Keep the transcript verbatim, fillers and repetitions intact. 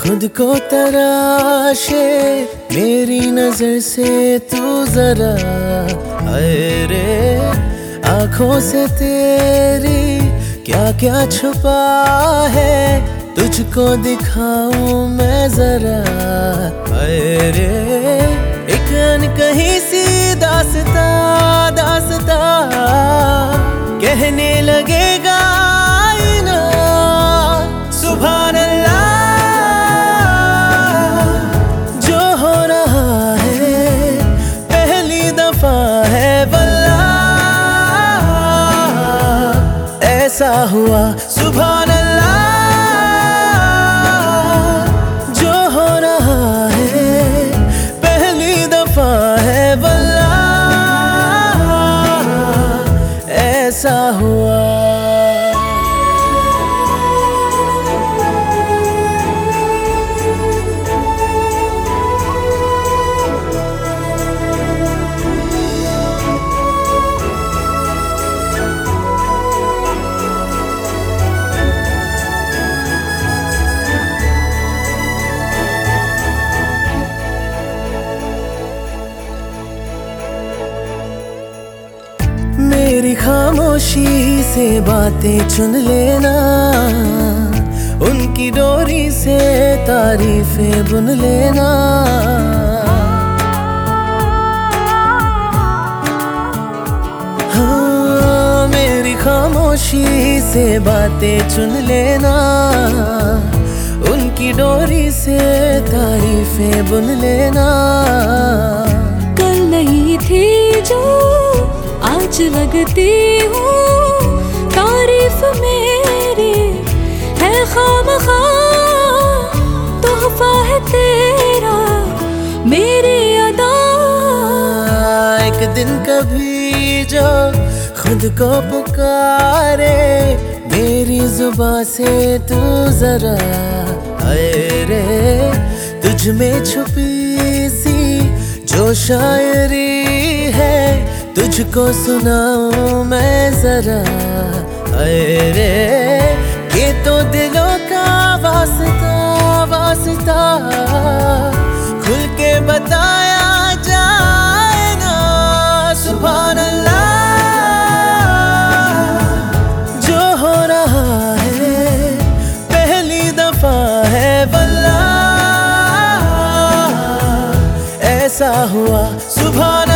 खुद को तराशे मेरी नजर से तू जरा, हाय रे आंखों से तेरी क्या क्या छुपा है, तुझको दिखाऊं मैं जरा, हाय रे एक अनकही सी दास्ता दास्ता कहने लगेगा आईना सुभान अल्लाह। जो हो रहा है पहली दफा है वल्लाह, ऐसा हुआ सुभान अल्लाह। जो हो रहा है पहली दफा है वल्लाह, ऐसा हुआ। मेरी खामोशी से बातें चुन लेना, उनकी डोरी से तारीफें बुन लेना। हाँ मेरी खामोशी से बातें चुन लेना, उनकी डोरी से तारीफें बुन लेना। कल नहीं थी जो आज लगती हूँ, तारीफ मेरी है खामखा, तोहफा है तेरा मेरी अदा। एक दिन कभी जो खुद को पुकारे मेरी जुबां से तू जरा, हाय रे तुझ में छुपी सी जो शायरी है, तुझको सुनाऊं मैं जरा, हाय रे ये तो दिलों का वास्ता वास्ता खुल के बताया जाए ना सुभान अल्लाह। जो हो रहा है पहली दफा है वल्लाह, ऐसा हुआ सुभान